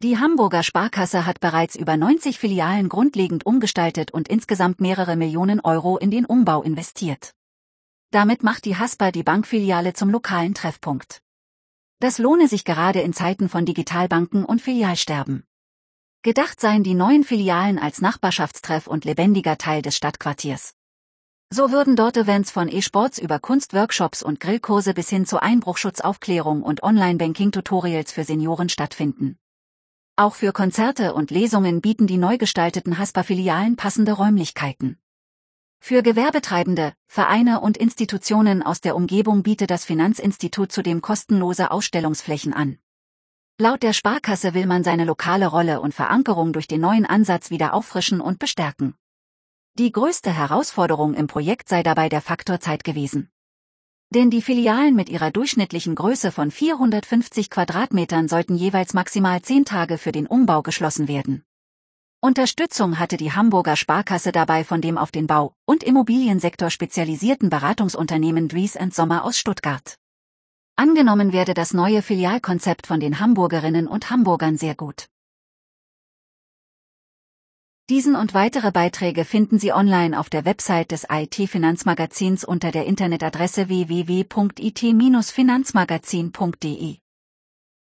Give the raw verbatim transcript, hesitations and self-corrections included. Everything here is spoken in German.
Die Hamburger Sparkasse hat bereits über neunzig Filialen grundlegend umgestaltet und insgesamt mehrere Millionen Euro in den Umbau investiert. Damit macht die Haspa die Bankfiliale zum lokalen Treffpunkt. Das lohne sich gerade in Zeiten von Digitalbanken und Filialsterben. Gedacht seien die neuen Filialen als Nachbarschaftstreff und lebendiger Teil des Stadtquartiers. So würden dort Events von E-Sports über Kunstworkshops und Grillkurse bis hin zu Einbruchschutzaufklärung und Online-Banking-Tutorials für Senioren stattfinden. Auch für Konzerte und Lesungen bieten die neu gestalteten Haspa-Filialen passende Räumlichkeiten. Für Gewerbetreibende, Vereine und Institutionen aus der Umgebung bietet das Finanzinstitut zudem kostenlose Ausstellungsflächen an. Laut der Sparkasse will man seine lokale Rolle und Verankerung durch den neuen Ansatz wieder auffrischen und bestärken. Die größte Herausforderung im Projekt sei dabei der Faktor Zeit gewesen. Denn die Filialen mit ihrer durchschnittlichen Größe von vierhundertfünfzig Quadratmetern sollten jeweils maximal zehn Tage für den Umbau geschlossen werden. Unterstützung hatte die Hamburger Sparkasse dabei von dem auf den Bau- und Immobiliensektor spezialisierten Beratungsunternehmen Dries and Sommer aus Stuttgart. Angenommen werde das neue Filialkonzept von den Hamburgerinnen und Hamburgern sehr gut. Diesen und weitere Beiträge finden Sie online auf der Website des I T-Finanzmagazins unter der Internetadresse w w w punkt i t Bindestrich finanzmagazin punkt d e.